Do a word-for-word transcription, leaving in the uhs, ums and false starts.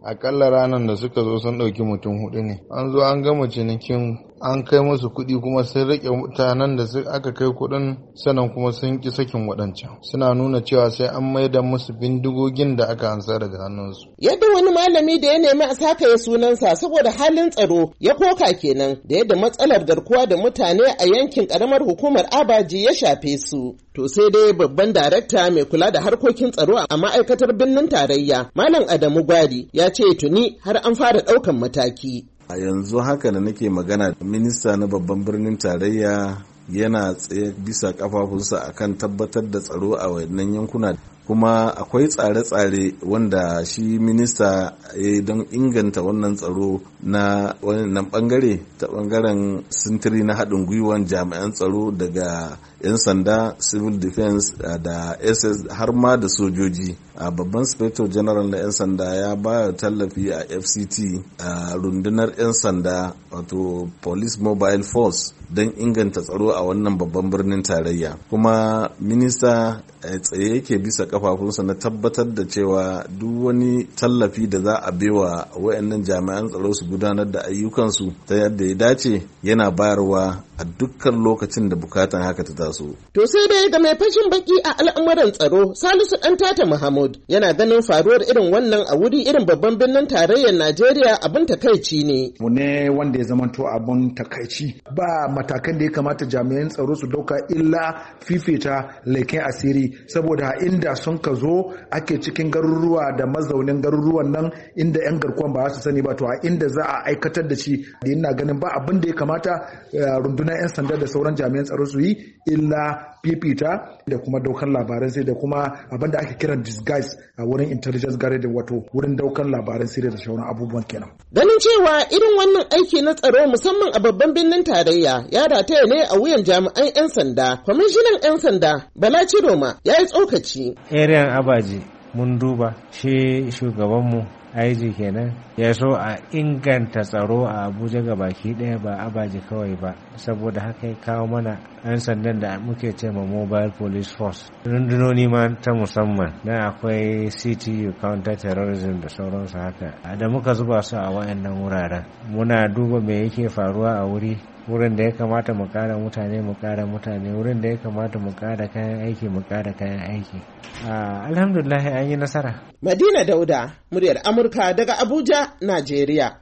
akalla ranar da suka zo sun ɗauki mutum hudu ne. An zo an gama cinikin an kai musu kuɗi kuma sun riƙe mutanen da aka kai kuɗin sannan kuma sun ƙi sakin waɗancan. Suna nuna cewa sai an maida musu bindigogin da aka ansa daga hannunsu. Yadda wani malami da ya nemi a sakaye sunansa saboda halin tsaro ya koka kenan da yadda matsalar garkuwa da mutane a yankin ƙaramar hukumar Abaji ya shafe su. To sai dai babban darakta mai kula da harkokin tsaro a ma'aikatar birnin tarayya Malam Adamu Gwari ya ce tuni har an fara ɗaukan mataki. A yanzu haka da nake magana, minista na babban birnin tarayya yana tsaye bisa kafafunsa akan tabbatar da tsaro a wannan yankuna, kuma akwai tsare-tsare wanda shi minista ya don inganta wannan tsaro na wannan bangare ta bangaren sintiri na haɗin gwiwan jami'an tsaro daga 'yan sanda, civil defense da S S har ma da sojoji. A babban inspector general na 'yan sanda ya ba tallafi a F C T a rundunar 'yan sanda wato police mobile force don inganta tsaro a wannan babban birnin tarayya, kuma minista tsaye yake bisa kafafunsa na tabbatar da cewa duk wani tallafi da za a baiwa wayannan jami'an tsaro su gudanar da ayyukansu ta yadda ya dace yana bayarwa a dukkan lokacin da bukatan haka ta taso. To sai dai ga mai fashin baki a al'amuran tsaro Salisu Dan Tata Mahmud yana ganin faruwar irin wannan a wuri irin babban birnin tarayyar Najeriya abin takaici ne. Mu ne wanda ya zamanto abin takaici, ba matakan da ya kamata jami'an tsaro su dauka illa fifita leken asiri, saboda inda sun ka zo ake cikin garuruwa da mazaunin garuruwan nan inda 'yan garkuwan ba su sani ba, to a inda za a aikatar da shi da ina ganin ba abin da ya kamata rundunar 'yan sanda da sauran jami'an tsaro su yi illa fifita da kuma daukan labaran sai da kuma abin da ake kiran disguise a wurin intelligence gare da wato wurin daukan labaran sai da sauran abubuwan kenan. Ganin cewa irin wannan aiki na tsaro musamman a babban birnin tarayya ya rataya ne a wuyan jami'an 'yan sanda, kwamishinan 'yan sanda Bala Ciroma ya yi tsokaci. Ariyan Abaji mun duba shi shugabanmu I G kenan ya so a inganta tsaro a Abuja ga baki ɗaya ba Abaji kawai ba, saboda haka ya kawo mana 'yan sandan da muke ce ma mobile police force, rundunoni ma ta musamman na akwai C T U counter terrorism da sauransu haka da muka zuba su a wayannan wuraren. Muna duba me yake faruwa a wuri wurin da ya kamata mu kara mutane mu kara mutane wurin da ya kamata mu kara kayan aiki mu kara kayan aiki. Alhamdulillah an yi nasara. Madina Dauda, muryar Amurka daga Abuja, Najeriya.